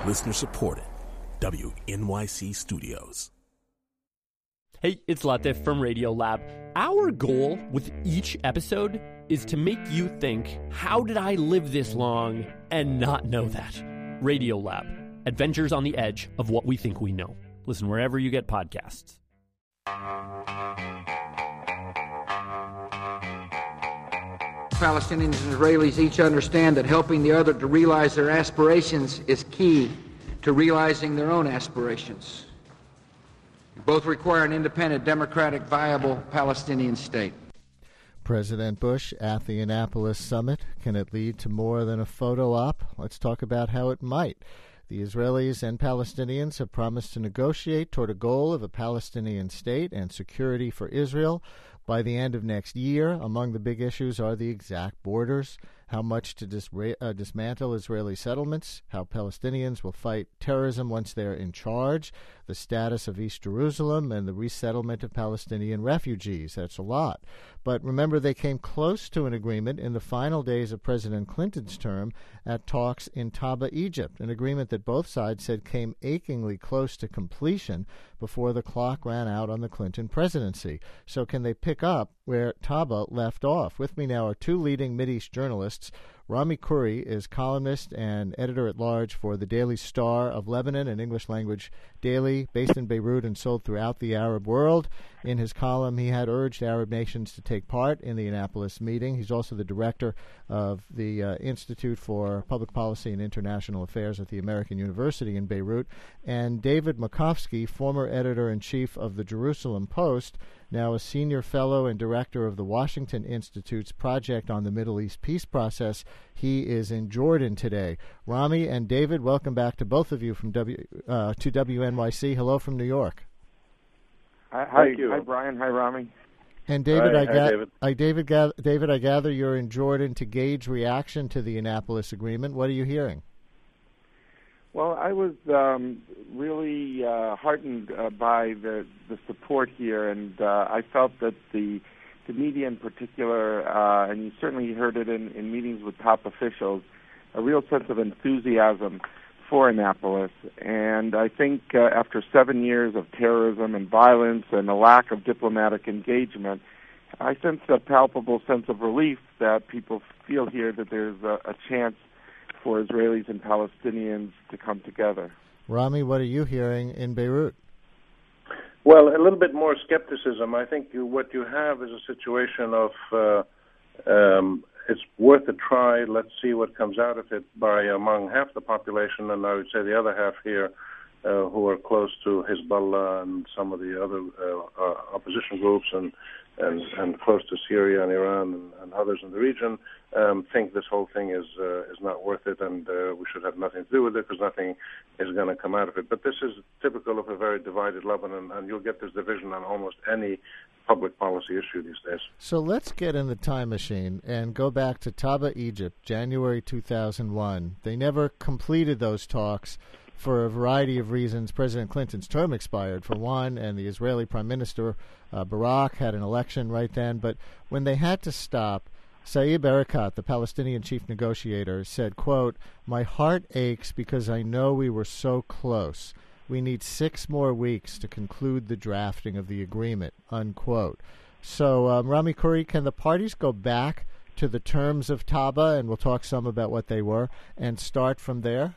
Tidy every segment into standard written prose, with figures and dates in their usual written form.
Listener supported. WNYC Studios. Hey, it's Latif from Radiolab. Our goal with each episode is to make you think, how did I live this long and not know that? Radiolab, adventures on the edge of what we think we know. Listen wherever you get podcasts. Palestinians and Israelis each understand that helping the other to realize their aspirations is key to realizing their own aspirations. Both require an independent, democratic, viable Palestinian state. President Bush at the Annapolis summit. Can it lead to more than a photo op? Let's talk about how it might. The Israelis and Palestinians have promised to negotiate toward a goal of a Palestinian state and security for Israel by the end of next year. Among the big issues are the exact borders, how much to dismantle Israeli settlements, how Palestinians will fight terrorism once they're in charge, the status of East Jerusalem, and the resettlement of Palestinian refugees. That's a lot. But remember, they came close to an agreement in the final days of President Clinton's term at talks in Taba, Egypt, an agreement that both sides said came achingly close to completion before the clock ran out on the Clinton presidency. So can they pick up where Taba left off? With me now are two leading Mideast journalists. Rami Khouri is columnist and editor-at-large for the Daily Star of Lebanon, an English-language daily based in Beirut and sold throughout the Arab world. In his column, he had urged Arab nations to take part in the Annapolis meeting. He's also the director of the Institute for Public Policy and International Affairs at the American University in Beirut. And David Makovsky, former editor-in-chief of the Jerusalem Post, now a senior fellow and director of the Washington Institute's Project on the Middle East Peace Process. He is in Jordan today. Rami and David, welcome back to both of you from WNYC. Hello from New York. Hi, Brian. Hi, Rami. And David, David. I gather you're in Jordan to gauge reaction to the Annapolis Agreement. What are you hearing? Well, I was really heartened by the support here, and I felt that the media in particular, and you certainly heard it in meetings with top officials, a real sense of enthusiasm for Annapolis. And I think after 7 years of terrorism and violence and a lack of diplomatic engagement, I sense a palpable sense of relief that people feel here that there's a chance for Israelis and Palestinians to come together. Rami, what are you hearing in Beirut? Well, a little bit more skepticism. I think what you have is a situation of it's worth a try. Let's see what comes out of it by among half the population, and I would say the other half here who are close to Hezbollah and some of the other opposition groups and close to Syria and Iran and others in the region, think this whole thing is not worth it, and we should have nothing to do with it because nothing is going to come out of it. But this is typical of a very divided Lebanon, and you'll get this division on almost any public policy issue these days. So let's get in the time machine and go back to Taba, Egypt, January 2001. They never completed those talks for a variety of reasons. President Clinton's term expired, for one, and the Israeli Prime Minister Barak had an election right then. But when they had to stop, Saeb Erekat, the Palestinian chief negotiator, said, quote, "My heart aches because I know we were so close. We need 6 more weeks to conclude the drafting of the agreement," unquote. So, Rami Khouri, can the parties go back to the terms of Taba, and we'll talk some about what they were, and start from there?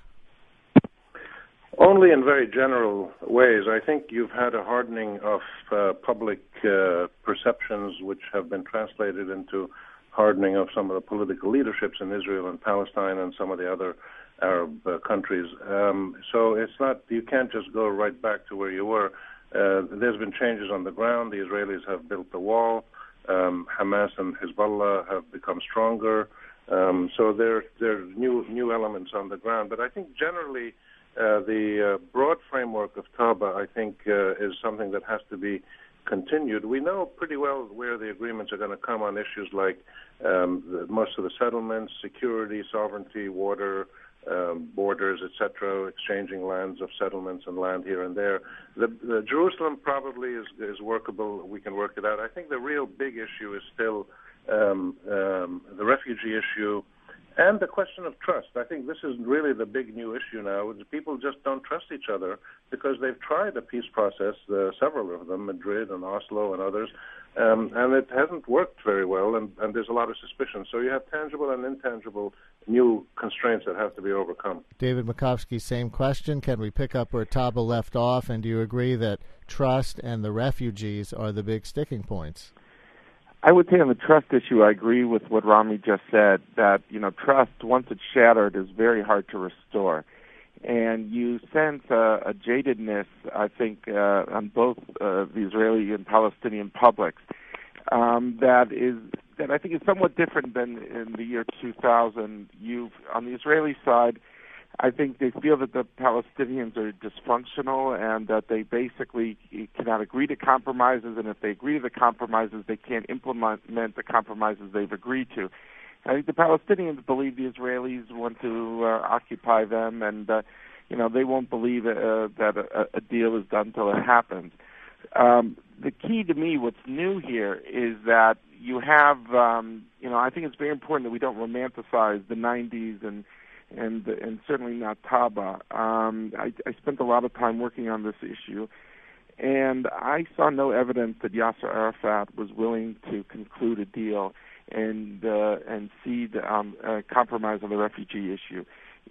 Only in very general ways. I think you've had a hardening of public perceptions, which have been translated into hardening of some of the political leaderships in Israel and Palestine and some of the other Arab countries. So it's not, you can't just go right back to where you were. There's been changes on the ground. The Israelis have built the wall. Hamas and Hezbollah have become stronger. So there are new elements on the ground. But I think generally the broad framework of Taba, I think, is something that has to be continued. We know pretty well where the agreements are going to come on issues like most of the settlements, security, sovereignty, water, borders, etc., exchanging lands of settlements and land here and there. The Jerusalem probably is workable. We can work it out. I think the real big issue is still the refugee issue And the question of trust. I think this is really the big new issue now. People just don't trust each other because they've tried a peace process, several of them, Madrid and Oslo and others, and it hasn't worked very well, and there's a lot of suspicion. So you have tangible and intangible new constraints that have to be overcome. David Makovsky, same question. Can we pick up where Taba left off, and do you agree that trust and the refugees are the big sticking points? I would say on the trust issue, I agree with what Rami just said, that, trust, once it's shattered, is very hard to restore. And you sense a jadedness, I think, on both the Israeli and Palestinian publics that I think is somewhat different than in the year 2000. On the Israeli side, I think they feel that the Palestinians are dysfunctional and that they basically cannot agree to compromises, and if they agree to the compromises, they can't implement the compromises they've agreed to. I think the Palestinians believe the Israelis want to occupy them, and they won't believe that a deal is done until it happens. The key to me, what's new here, is that you have, I think it's very important that we don't romanticize the 90s and certainly not Taba. I spent a lot of time working on this issue, and I saw no evidence that Yasser Arafat was willing to conclude a deal and cede compromise on the refugee issue.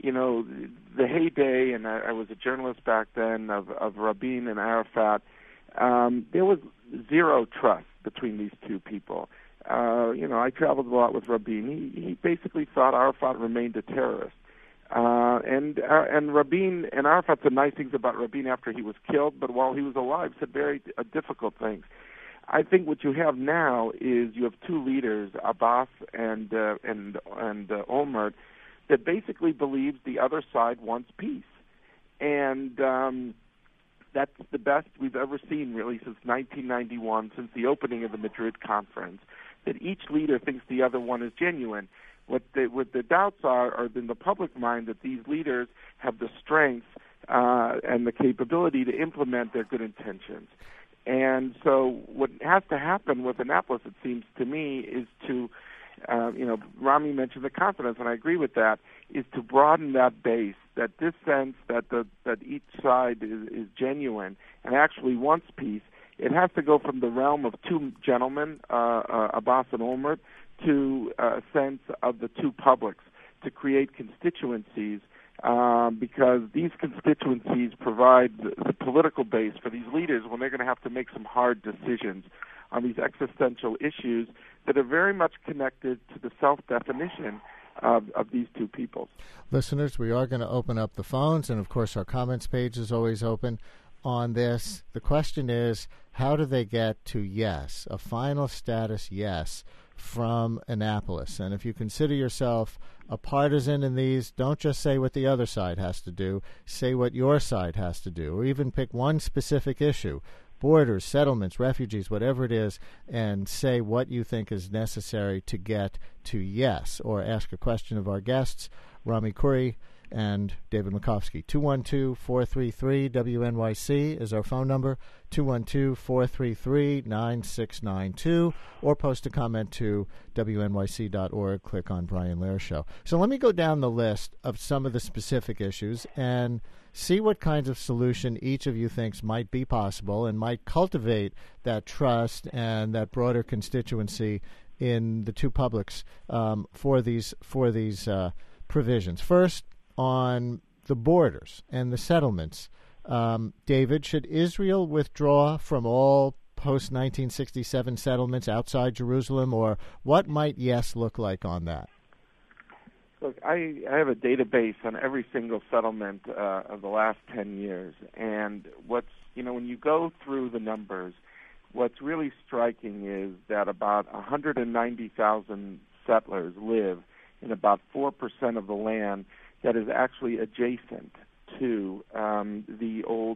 The heyday, and I was a journalist back then, of Rabin and Arafat, there was zero trust between these two people. I traveled a lot with Rabin. He basically thought Arafat remained a terrorist. And Rabin and Arafat said nice things about Rabin after he was killed, but while he was alive said very difficult things. I think what you have now is you have two leaders, Abbas and Olmert, that basically believes the other side wants peace, and that's the best we've ever seen really since 1991, since the opening of the Madrid conference. That each leader thinks the other one is genuine. What the doubts are in the public mind that these leaders have the strength and the capability to implement their good intentions. And so what has to happen with Annapolis, it seems to me, is to, Rami mentioned the confidence, and I agree with that, is to broaden that base, that this sense that each side is genuine and actually wants peace. It has to go from the realm of two gentlemen, Abbas and Olmert, to a sense of the two publics, to create constituencies, because these constituencies provide the political base for these leaders when they're going to have to make some hard decisions on these existential issues that are very much connected to the self-definition of these two peoples. Listeners, we are going to open up the phones, and of course our comments page is always open on this. The question is, how do they get to yes, a final status yes, from Annapolis? And if you consider yourself a partisan in these, don't just say what the other side has to do, say what your side has to do, or even pick one specific issue, borders, settlements, refugees, whatever it is, and say what you think is necessary to get to yes, or ask a question of our guests, Rami Khouri and David Makovsky. 212-433-WNYC is our phone number, 212-433-9692, or post a comment to WNYC.org. Click on Brian Lehrer Show. So let me go down the list of some of the specific issues and see what kinds of solution each of you thinks might be possible and might cultivate that trust and that broader constituency in the two publics for these provisions. First, on the borders and the settlements. David, should Israel withdraw from all post-1967 settlements outside Jerusalem, or what might yes look like on that? Look, I have a database on every single settlement of the last 10 years, and when you go through the numbers, what's really striking is that about 190,000 settlers live in about 4% of the land that is actually adjacent to the old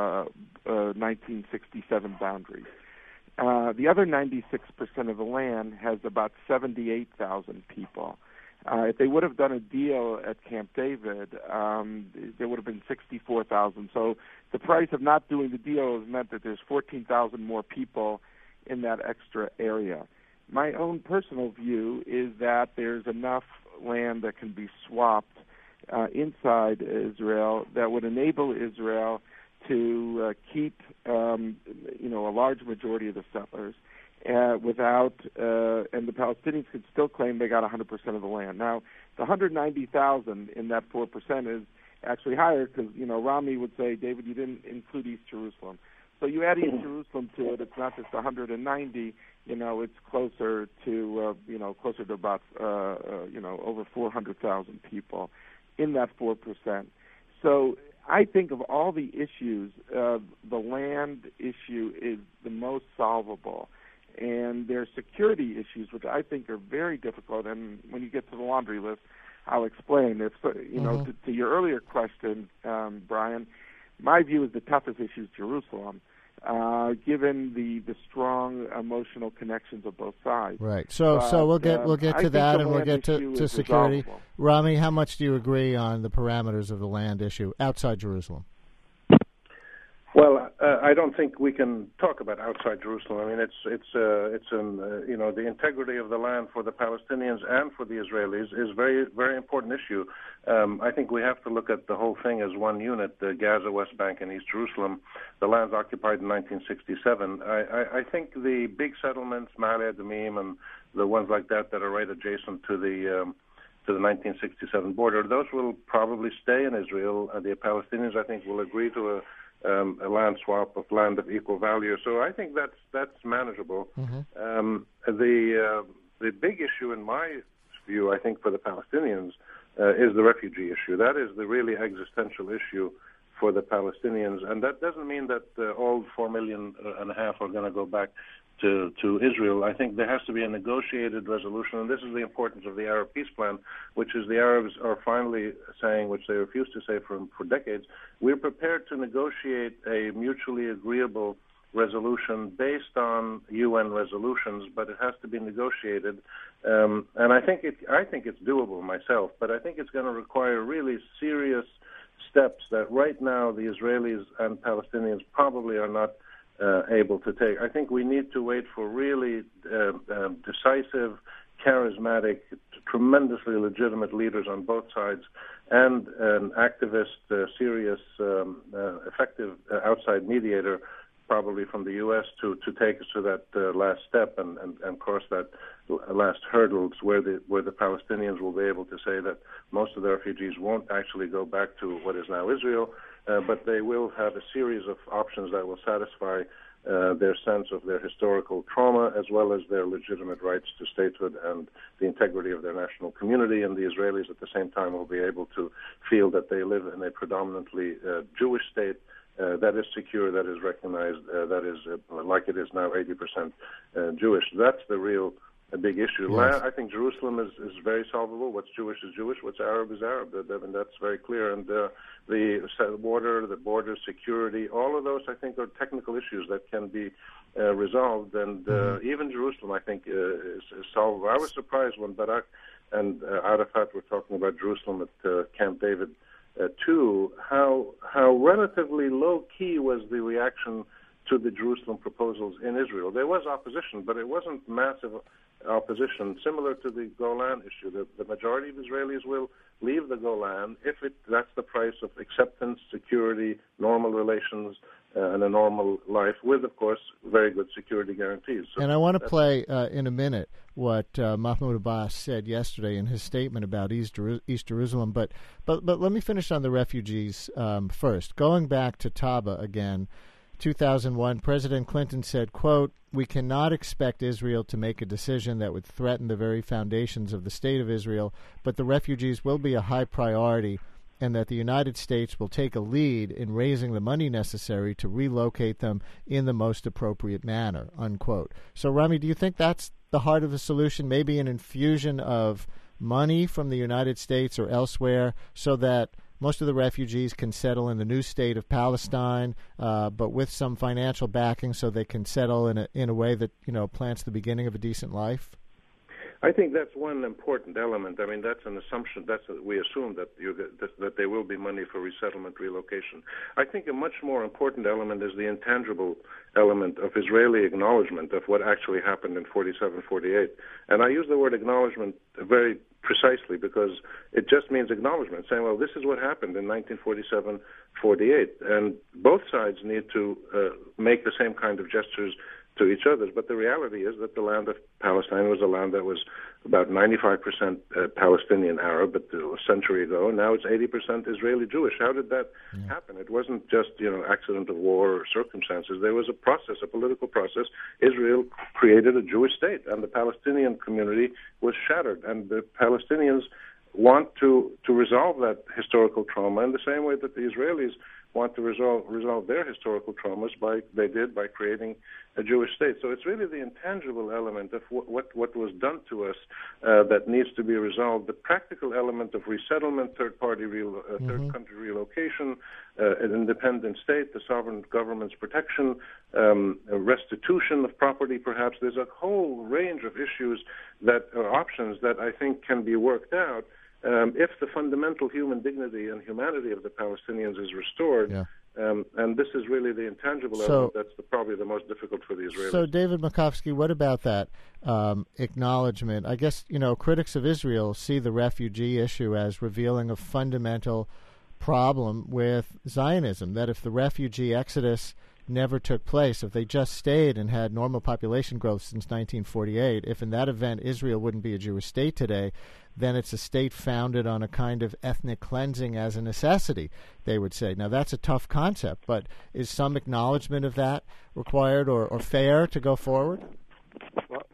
1967 boundaries. The other 96% of the land has about 78,000 people. If they would have done a deal at Camp David, there would have been 64,000. So the price of not doing the deal has meant that there's 14,000 more people in that extra area. My own personal view is that there's enough land that can be swapped inside Israel that would enable Israel to keep, a large majority of the settlers without, and the Palestinians could still claim they got 100% of the land. Now, the 190,000 in that 4% is actually higher because, Rami would say, David, you didn't include East Jerusalem. So you add East Jerusalem to it, it's not just 190, it's closer to about, over 400,000 people in that 4%. So I think of all the issues, the land issue is the most solvable. And there are security issues, which I think are very difficult. And when you get to the laundry list, I'll explain. To your earlier question, Brian, my view is the toughest issue is Jerusalem, given the strong emotional connections of both sides. Right. So we'll get to that, and we'll get to security. Resolvable. Rami, how much do you agree on the parameters of the land issue outside Jerusalem? Well, I don't think we can talk about outside Jerusalem. I mean, the integrity of the land for the Palestinians and for the Israelis is a very, very important issue. I think we have to look at the whole thing as one unit: the Gaza, West Bank, and East Jerusalem. The lands occupied in 1967. I think the big settlements, Ma'ale Adumim, and the ones like that are right adjacent to the 1967 border, those will probably stay in Israel. The Palestinians, I think, will agree to a land swap of land of equal value. So I think that's manageable. Mm-hmm. The big issue, in my view, I think, for the Palestinians is the refugee issue. That is the really existential issue for the Palestinians, and that doesn't mean that all 4.5 million are going to go back to Israel. I think there has to be a negotiated resolution, and this is the importance of the Arab peace plan, which is the Arabs are finally saying, which they refused to say for decades, we're prepared to negotiate a mutually agreeable resolution based on UN resolutions, but it has to be negotiated. And I think it's doable myself, but I think it's going to require really serious steps that right now the Israelis and Palestinians probably are not able to take. I think we need to wait for really decisive, charismatic, tremendously legitimate leaders on both sides and an activist, serious, effective outside mediator, probably from the U.S., to take us to that last step and cross that last hurdles where the Palestinians will be able to say that most of the refugees won't actually go back to what is now Israel, but they will have a series of options that will satisfy their sense of their historical trauma as well as their legitimate rights to statehood and the integrity of their national community. And the Israelis at the same time will be able to feel that they live in a predominantly Jewish state that is secure, that is recognized, that is like it is now 80% Jewish. That's the real big issue. Yes. I think Jerusalem is very solvable. What's Jewish is Jewish. What's Arab is Arab. And that's very clear. And the border security, all of those, I think, are technical issues that can be resolved. And even Jerusalem, I think, is solvable. I was surprised when Barak and Arafat were talking about Jerusalem at Camp David too, how relatively low-key was the reaction to the Jerusalem proposals in Israel. There was opposition, but it wasn't massive opposition, similar to the Golan issue. The majority of Israelis will leave the Golan if that's the price of acceptance, security, normal relations, and a normal life with, of course, very good security guarantees. So, and I want to play in a minute what Mahmoud Abbas said yesterday in his statement about East Jerusalem. But let me finish on the refugees first. Going back to Taba again, 2001, President Clinton said, quote, "We cannot expect Israel to make a decision that would threaten the very foundations of the State of Israel, but the refugees will be a high priority, and that the United States will take a lead in raising the money necessary to relocate them in the most appropriate manner," unquote. So, Rami, do you think that's the heart of the solution, maybe an infusion of money from the United States or elsewhere so that most of the refugees can settle in the new state of Palestine, but with some financial backing so they can settle in a way that, plants the beginning of a decent life? I think that's one important element. I mean, that's an assumption. We assume that there will be money for resettlement, relocation. I think a much more important element is the intangible element of Israeli acknowledgement of what actually happened in 47, 48. And I use the word acknowledgement very precisely because it just means acknowledgement, saying, well, this is what happened in 1947-48. And both sides need to make the same kind of gestures to each other. But the reality is that the land of Palestine was a land that was about 95% Palestinian Arab a century ago, and now it's 80% Israeli Jewish. How did that happen? It wasn't just, accident of war or circumstances. There was a process, a political process. Israel created a Jewish state, and the Palestinian community was shattered. And the Palestinians want to resolve that historical trauma in the same way that the Israelis want to resolve their historical traumas by creating a Jewish state. So it's really the intangible element of what was done to us that needs to be resolved. The practical element of resettlement, third country relocation, an independent state, the sovereign government's protection, restitution of property, perhaps. There's a whole range of issues that are options that I think can be worked out. If the fundamental human dignity and humanity of the Palestinians is restored, and this is really the intangible element that's probably the most difficult for the Israelis. So, David Makovsky, what about that acknowledgement? I guess, critics of Israel see the refugee issue as revealing a fundamental problem with Zionism, that if the refugee exodus never took place, if they just stayed and had normal population growth since 1948, if in that event Israel wouldn't be a Jewish state today, then it's a state founded on a kind of ethnic cleansing as a necessity, they would say. Now, that's a tough concept, but is some acknowledgement of that required or fair to go forward? Well,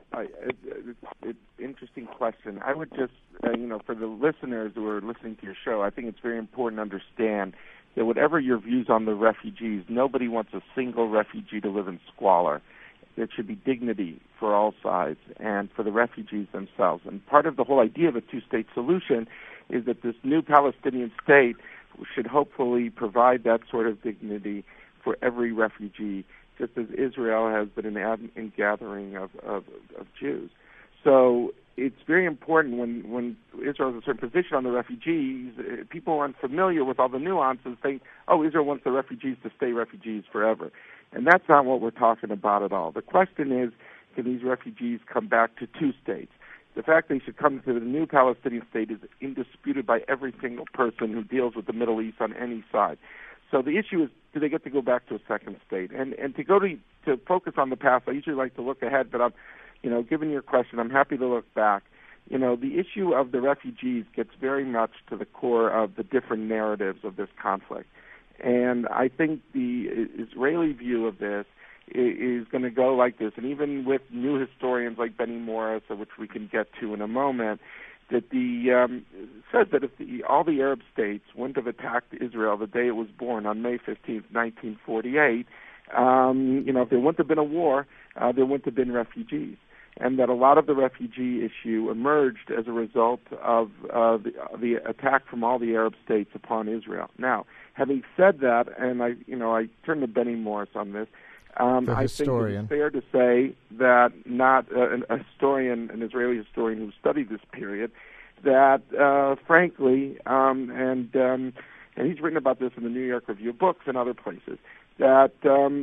it's interesting question. I would just, for the listeners who are listening to your show, I think it's very important to understand that whatever your views on the refugees, nobody wants a single refugee to live in squalor. There should be dignity for all sides and for the refugees themselves. And part of the whole idea of a two-state solution is that this new Palestinian state should hopefully provide that sort of dignity for every refugee, just as Israel has been an ingathering of Jews. So it's very important when Israel has a certain position on the refugees, people aren't familiar with all the nuances, think, Israel wants the refugees to stay refugees forever. And that's not what we're talking about at all. The question is, can these refugees come back to two states? The fact they should come to the new Palestinian state is indisputed by every single person who deals with the Middle East on any side. So the issue is, do they get to go back to a second state? And to focus on the past, I usually like to look ahead, but given your question, I'm happy to look back. The issue of the refugees gets very much to the core of the different narratives of this conflict. And I think the Israeli view of this is going to go like this. And even with new historians like Benny Morris, which we can get to in a moment, that said that if all the Arab states wouldn't have attacked Israel the day it was born on May 15th, 1948, if there wouldn't have been a war, there wouldn't have been refugees. And that a lot of the refugee issue emerged as a result of the attack from all the Arab states upon Israel. Now, having said that, and I turn to Benny Morris on this, I think it's fair to say that not an Israeli historian who studied this period, that frankly, and he's written about this in the New York Review of Books and other places, that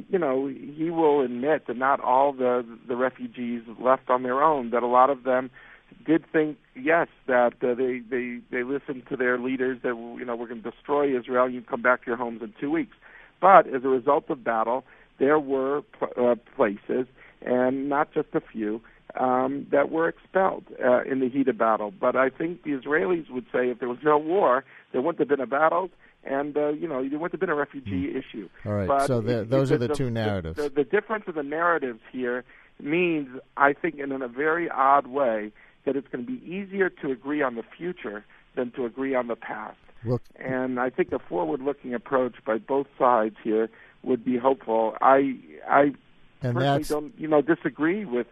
he will admit that not all the refugees left on their own, that a lot of them did think, yes, that they listened to their leaders that we're going to destroy Israel, you come back to your homes in 2 weeks. But as a result of battle, there were places, and not just a few, that were expelled in the heat of battle. But I think the Israelis would say if there was no war, there wouldn't have been a battle, and there wouldn't have been a refugee issue. All right, but so those are the two narratives. The difference of the narratives here means, I think, in a very odd way, that it's going to be easier to agree on the future than to agree on the past. And I think a forward-looking approach by both sides here would be hopeful. I personally don't disagree with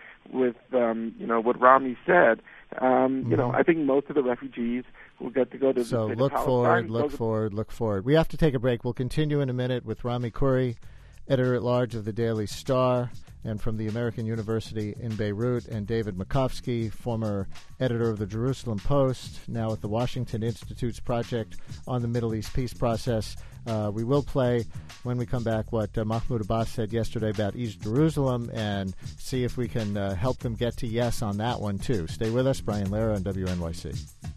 what Rami said. I think most of the refugees will get to go to the state of Palestine. Look forward. We have to take a break. We'll continue in a minute with Rami Khouri editor-at-large of the Daily Star, and from the American University in Beirut, and David Makovsky, former editor of the Jerusalem Post, now at the Washington Institute's Project on the Middle East Peace Process. We will play, when we come back, what Mahmoud Abbas said yesterday about East Jerusalem and see if we can help them get to yes on that one, too. Stay with us. Brian Lehrer on WNYC.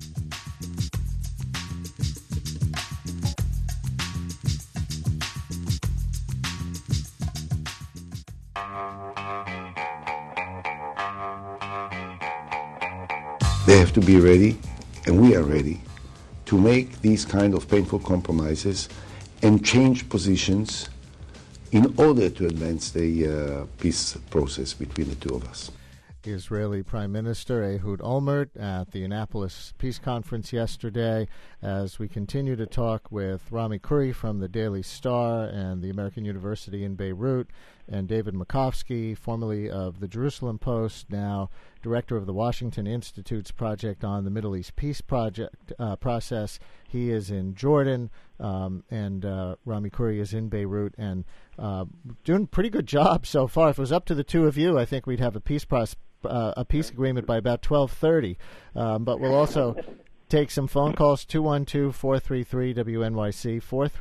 They have to be ready, and we are ready, to make these kind of painful compromises and change positions in order to advance the peace process between the two of us. Israeli Prime Minister Ehud Olmert at the Annapolis Peace Conference yesterday, as we continue to talk with Rami Khoury from the Daily Star and the American University in Beirut, and David Makovsky, formerly of the Jerusalem Post, now director of the Washington Institute's Project on the Middle East Peace Process. He is in Jordan, and Rami Khoury is in Beirut, and doing a pretty good job so far. If it was up to the two of you, I think we'd have a peace agreement by about 12:30. But we'll also take some phone calls, 212-433-WNYC,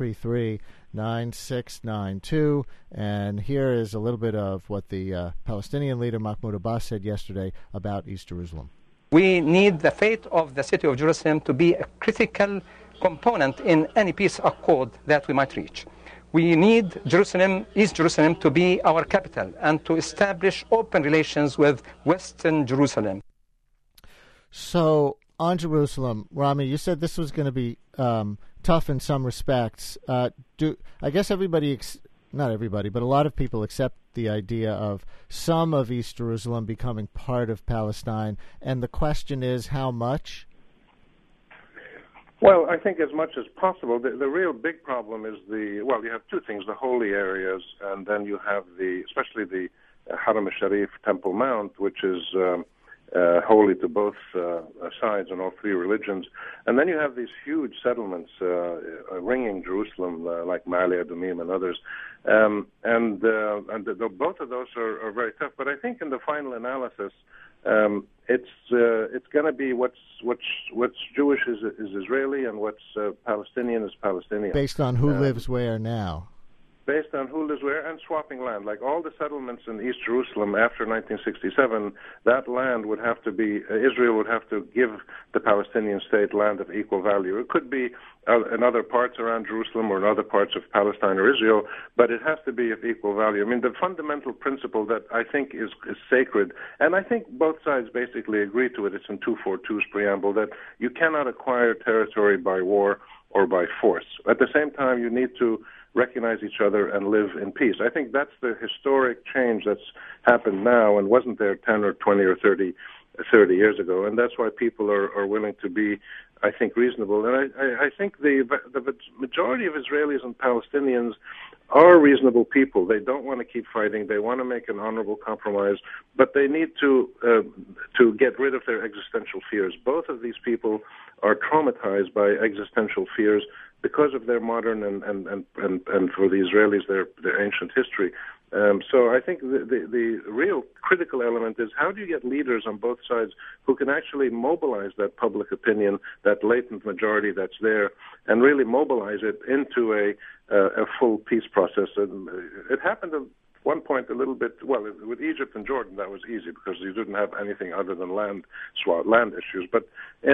433-9692. And here is a little bit of what the Palestinian leader Mahmoud Abbas said yesterday about East Jerusalem. We need the fate of the city of Jerusalem to be a critical component in any peace accord that we might reach. We need Jerusalem, East Jerusalem, to be our capital and to establish open relations with Western Jerusalem. So, on Jerusalem, Rami, you said this was going to be tough in some respects. I guess everybody, not everybody, but a lot of people accept the idea of some of East Jerusalem becoming part of Palestine, and the question is how much? Well, I think as much as possible. The real big problem is you have two things, the holy areas, and then you have especially the Haram al-Sharif, Temple Mount, which is holy to both sides and all three religions. And then you have these huge settlements ringing Jerusalem, like Ma'ale Adumim and others. Both of those are very tough. But I think in the final analysis, it's going to be what's Jewish is Israeli, and what's Palestinian is Palestinian. Based on who lives where now. Based on who lives where, and swapping land. Like all the settlements in East Jerusalem after 1967, that land would have to be, Israel would have to give the Palestinian state land of equal value. It could be in other parts around Jerusalem or in other parts of Palestine or Israel, but it has to be of equal value. I mean, the fundamental principle that I think is sacred, and I think both sides basically agree to it, it's in 242's preamble, that you cannot acquire territory by war or by force. At the same time, you need to recognize each other and live in peace. I think that's the historic change that's happened now and wasn't there 10 or 20 or 30 years ago, and that's why people are willing to be, I think, reasonable. And I think the majority of Israelis and Palestinians are reasonable people. They don't want to keep fighting. They want to make an honorable compromise, but they need to get rid of their existential fears. Both of these people are traumatized by existential fears because of their modern and for the Israelis their ancient history. So I think the real critical element is how do you get leaders on both sides who can actually mobilize that public opinion, that latent majority that's there, and really mobilize it into a full peace process. And it happened at one point a little bit, well, with Egypt and Jordan that was easy because you didn't have anything other than land issues. But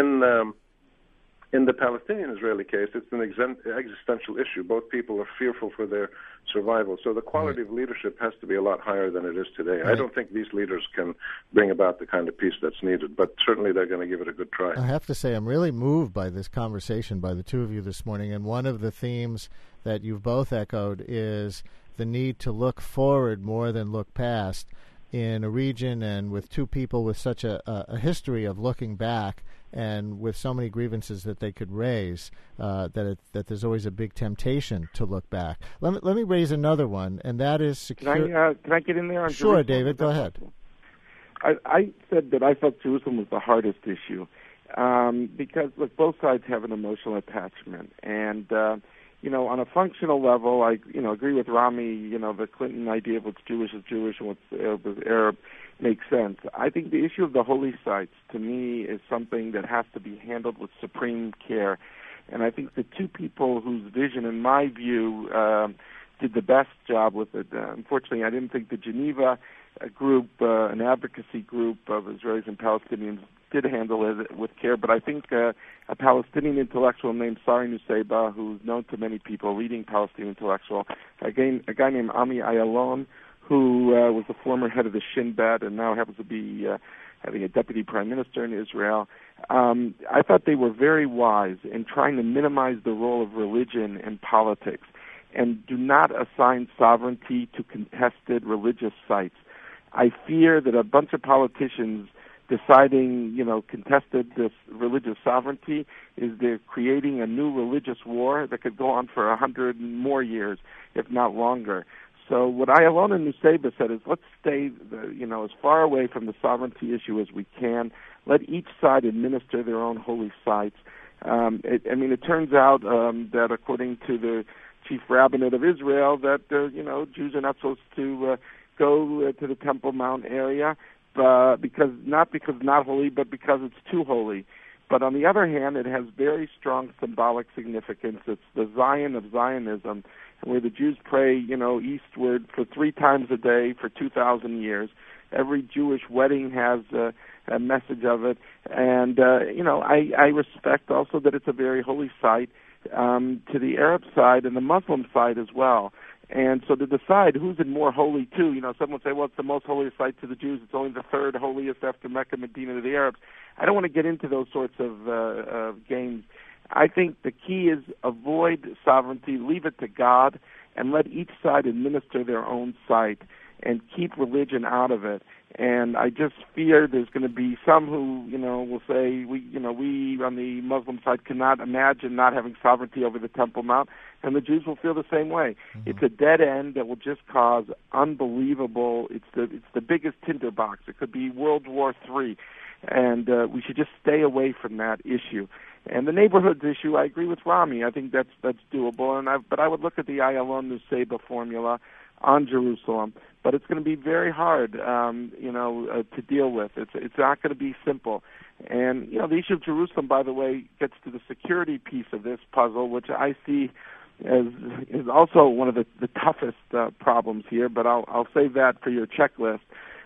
in the Palestinian-Israeli case, it's an existential issue. Both people are fearful for their survival. So the quality of leadership has to be a lot higher than it is today. Right. I don't think these leaders can bring about the kind of peace that's needed, but certainly they're going to give it a good try. I have to say I'm really moved by this conversation by the two of you this morning, and one of the themes that you've both echoed is the need to look forward more than look past in a region and with two people with such a history of looking back and with so many grievances that they could raise, that there's always a big temptation to look back. Let me raise another one, and that is security. Can I get in there on Sure, Jerusalem? David, go ahead. I said that I felt Jerusalem was the hardest issue because, look, both sides have an emotional attachment. And on a functional level, I agree with Rami. The Clinton idea of what's Jewish is Jewish and what's Arab is Arab makes sense. I think the issue of the holy sites, to me, is something that has to be handled with supreme care. And I think the two people whose vision, in my view, did the best job with it. Unfortunately, I didn't think the Geneva group, an advocacy group of Israelis and Palestinians, did handle it with care. But I think a Palestinian intellectual named Sari Nusseibeh, who's known to many people, a leading Palestinian intellectual, a guy named Ami Ayalon, who was the former head of the Shin Bet and now happens to be having a deputy prime minister in Israel. I thought they were very wise in trying to minimize the role of religion in politics and do not assign sovereignty to contested religious sites. I fear that a bunch of politicians deciding, contested this religious sovereignty is they're creating a new religious war that could go on for 100 more years, if not longer. So what Ayalon and Nusseibeh said is let's stay, as far away from the sovereignty issue as we can. Let each side administer their own holy sites. It turns out that according to the chief rabbinate of Israel, that Jews are not supposed to go to the Temple Mount area, because not holy, but because it's too holy. But on the other hand, it has very strong symbolic significance. It's the Zion of Zionism, where the Jews pray, eastward for 3 times a day for 2,000 years. Every Jewish wedding has a message of it, and I respect also that it's a very holy site to the Arab side and the Muslim side as well. And so to decide who's in more holy too, some would say, well, it's the most holiest site to the Jews. It's only the third holiest after Mecca, Medina to the Arabs. I don't want to get into those sorts of games. I think the key is avoid sovereignty, leave it to God, and let each side administer their own site and keep religion out of it. And I just fear there's going to be some who, will say, we on the Muslim side cannot imagine not having sovereignty over the Temple Mount, and the Jews will feel the same way. Mm-hmm. It's a dead end that will just cause unbelievable. It's the biggest tinderbox. It could be World War III, and we should just stay away from that issue. And the neighborhoods issue, I agree with Rami. I think that's doable. But I would look at the Ayalon Nusseibeh formula on Jerusalem. But it's going to be very hard, to deal with. It's not going to be simple. And the issue of Jerusalem, by the way, gets to the security piece of this puzzle, which I see as is also one of the toughest problems here. But I'll save that for your checklist.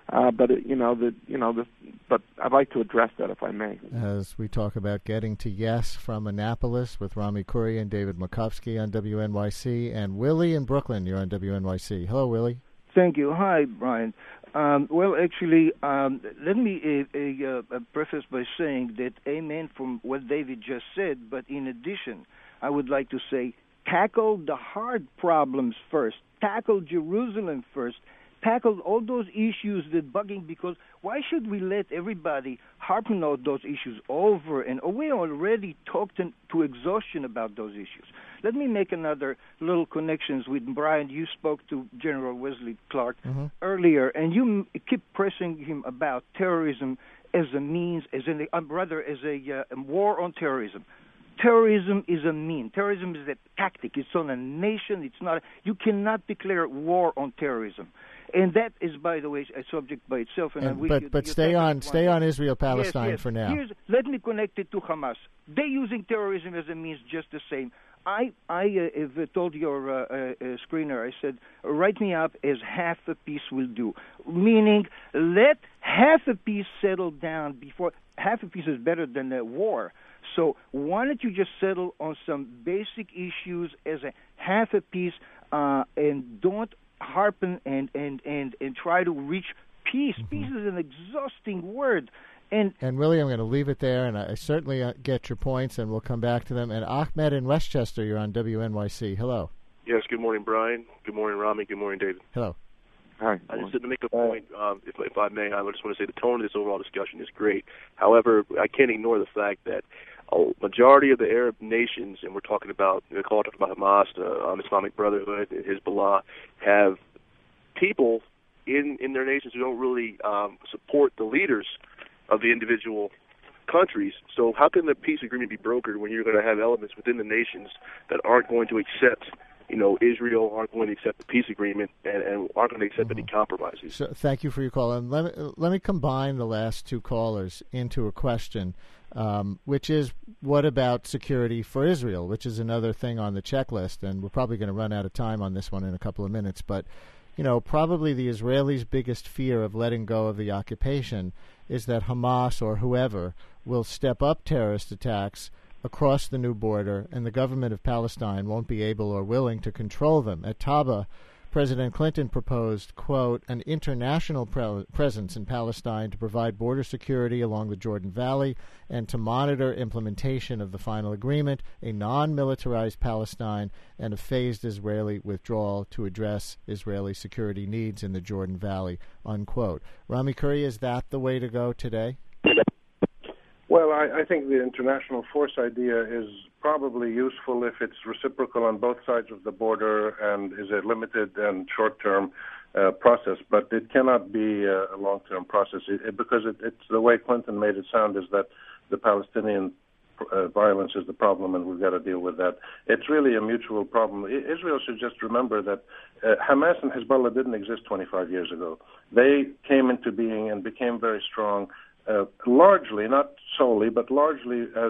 But I'd like to address that if I may. As we talk about getting to Yes from Annapolis with Rami Khoury and David Makovsky on WNYC, and Willie in Brooklyn, you're on WNYC. Hello, Willie. Thank you. Hi, Brian. Let me preface by saying that amen from what David just said, but in addition, I would like to say tackle the hard problems first. Tackle Jerusalem first. Tackle all those issues that bugging, because why should we let everybody harping on those issues over and over? We already talked to exhaustion about those issues. Let me make another little connections with Brian. You spoke to General Wesley Clark earlier, and you keep pressing him about terrorism as a means, as a war on terrorism. Terrorism is a mean. Terrorism is a tactic. It's on a nation. It's not. You cannot declare war on terrorism. And that is, by the way, a subject by itself. But stay on Israel-Palestine for now. Let me connect it to Hamas. They're using terrorism as a means just the same. I have told your screener, I said, write me up as half a piece will do. Meaning, let half a piece settle down before. Half a piece is better than a war. So why don't you just settle on some basic issues as a half a piece and don't harpen and try to reach peace. Mm-hmm. Peace is an exhausting word. And Willie, I'm going to leave it there, and I certainly get your points, and we'll come back to them. And Ahmed in Westchester, you're on WNYC. Hello. Yes, good morning, Brian. Good morning, Rami. Good morning, David. Hello. Hi. I just to make a point, if I may, I just want to say the tone of this overall discussion is great. However, I can't ignore the fact that a majority of the Arab nations, and we're talking about, talking about Hamas, Islamic Brotherhood, Hezbollah, have people in their nations who don't really support the leaders of the individual countries. So how can the peace agreement be brokered when you're going to have elements within the nations that aren't going to accept, Israel, aren't going to accept the peace agreement, and aren't going to accept any compromises? So, thank you for your call. And let me combine the last two callers into a question, which is, what about security for Israel, which is another thing on the checklist, and we're probably going to run out of time on this one in a couple of minutes, but probably the Israelis' biggest fear of letting go of the occupation is that Hamas or whoever will step up terrorist attacks across the new border, and the government of Palestine won't be able or willing to control them. At Taba, President Clinton proposed, quote, an international presence in Palestine to provide border security along the Jordan Valley and to monitor implementation of the final agreement, a non-militarized Palestine, and a phased Israeli withdrawal to address Israeli security needs in the Jordan Valley, unquote. Rami Curry, is that the way to go today? Well, I think the international force idea is probably useful if it's reciprocal on both sides of the border and is a limited and short-term process, but it cannot be a long-term process because it's the way Clinton made it sound is that the Palestinian violence is the problem and we've got to deal with that. It's really a mutual problem. Israel should just remember that Hamas and Hezbollah didn't exist 25 years ago. They came into being and became very strong largely, not solely, but largely as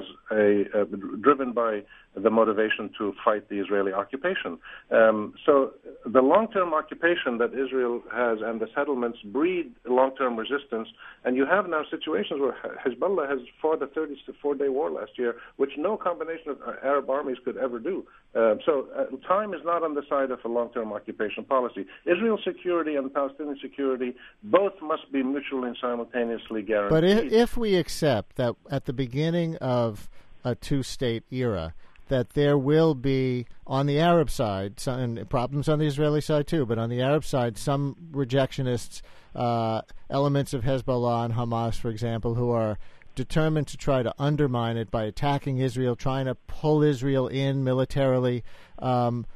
driven by the motivation to fight the Israeli occupation. So the long-term occupation that Israel has and the settlements breed long-term resistance, and you have now situations where Hezbollah has fought a 34-day war last year, which no combination of Arab armies could ever do. So time is not on the side of a long-term occupation policy. Israel's security and Palestinian security both must be mutually and simultaneously guaranteed. But if we accept that at the beginning of a two-state era, that there will be, on the Arab side, and problems on the Israeli side too, but on the Arab side, some rejectionists, elements of Hezbollah and Hamas, for example, who are determined to try to undermine it by attacking Israel, trying to pull Israel in militarily. And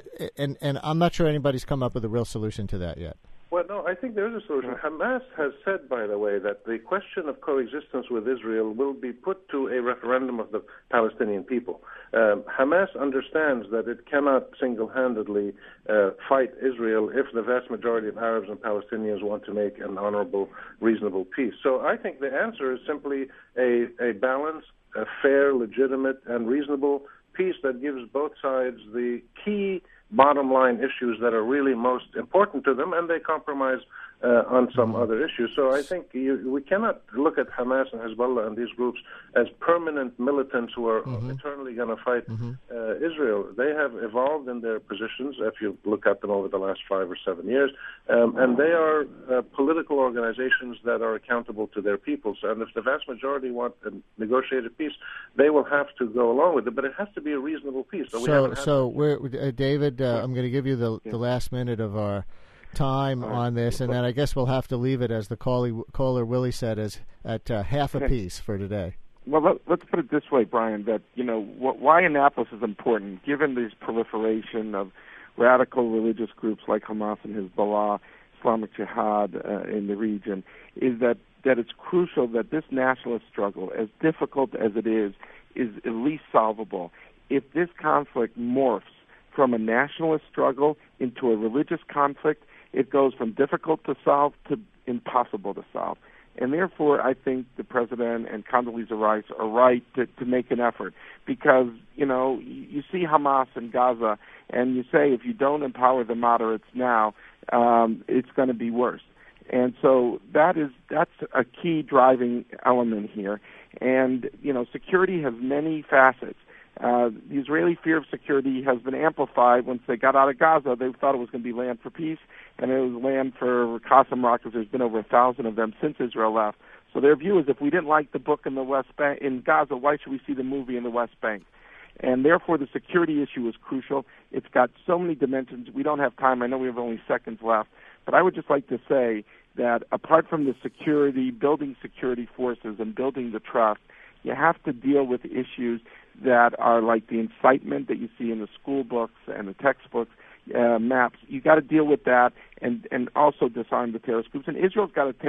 I'm not sure anybody's come up with a real solution to that yet. Well, no, I think there is a solution. Hamas has said, by the way, that the question of coexistence with Israel will be put to a referendum of the Palestinian people. Hamas understands that it cannot single-handedly fight Israel if the vast majority of Arabs and Palestinians want to make an honorable, reasonable peace. So I think the answer is simply a balanced, a fair, legitimate, and reasonable peace that gives both sides the key bottom line issues that are really most important to them, and they compromise on some other issues. So I think we cannot look at Hamas and Hezbollah and these groups as permanent militants who are eternally going to fight Israel. They have evolved in their positions, if you look at them over the last 5 or 7 years, and they are political organizations that are accountable to their peoples. And if the vast majority want a negotiated peace, they will have to go along with it. But it has to be a reasonable peace. David, I'm going to give you the last minute of our time on this, and then I guess we'll have to leave it, as the caller Willie said, as at half a piece for today. Well, let's put it this way, Brian, that, why Annapolis is important, given this proliferation of radical religious groups like Hamas and Hezbollah, Islamic Jihad in the region, is that it's crucial that this nationalist struggle, as difficult as it is at least solvable. If this conflict morphs from a nationalist struggle into a religious conflict, it goes from difficult to solve to impossible to solve. And therefore, I think the President and Condoleezza Rice are right to make an effort, because, you see Hamas in Gaza, and you say if you don't empower the moderates now, it's going to be worse. And so that's a key driving element here. And, security has many facets. The Israeli fear of security has been amplified. Once they got out of Gaza, they thought it was going to be land for peace, and it was land for Qassam rockets. There's been over 1,000 of them since Israel left. So their view is, if we didn't like the book in the West Bank, in Gaza, why should we see the movie in the West Bank? And therefore, the security issue is crucial. It's got so many dimensions. We don't have time. I know we have only seconds left. But I would just like to say that apart from the security, building security forces and building the trust, you have to deal with issues that are like the incitement that you see in the school books and the textbooks, maps. You got to deal with that and also disarm the terrorist groups. And Israel's got to take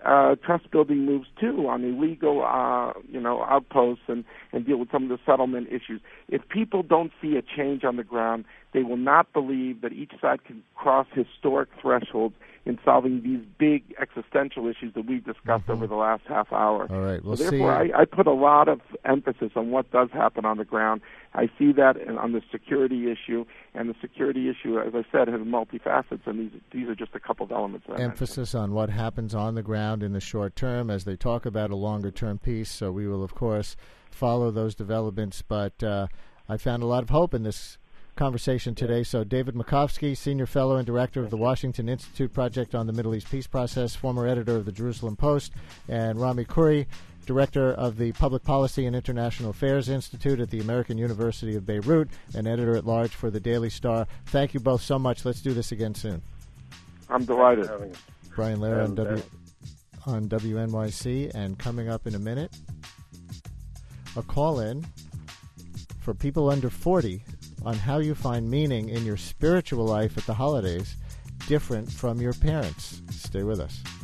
trust building moves too on illegal, outposts and deal with some of the settlement issues. If people don't see a change on the ground, they will not believe that each side can cross historic thresholds in solving these big existential issues that we've discussed over the last half hour. All right, we'll so therefore, I put a lot of emphasis on what does happen on the ground. I see that on the security issue, and the security issue, as I said, has multifacets, and these are just a couple of elements. Emphasis on what happens on the ground in the short term as they talk about a longer-term peace, so we will, of course, follow those developments, but I found a lot of hope in this conversation today. So David Makovsky, Senior Fellow and Director of the Washington Institute Project on the Middle East Peace Process, former editor of the Jerusalem Post, and Rami Khoury, Director of the Public Policy and International Affairs Institute at the American University of Beirut, and editor-at-large for the Daily Star. Thank you both so much. Let's do this again soon. I'm delighted. Brian Lehrer on WNYC, and coming up in a minute, a call-in for people under 40 on how you find meaning in your spiritual life at the holidays different from your parents. Stay with us.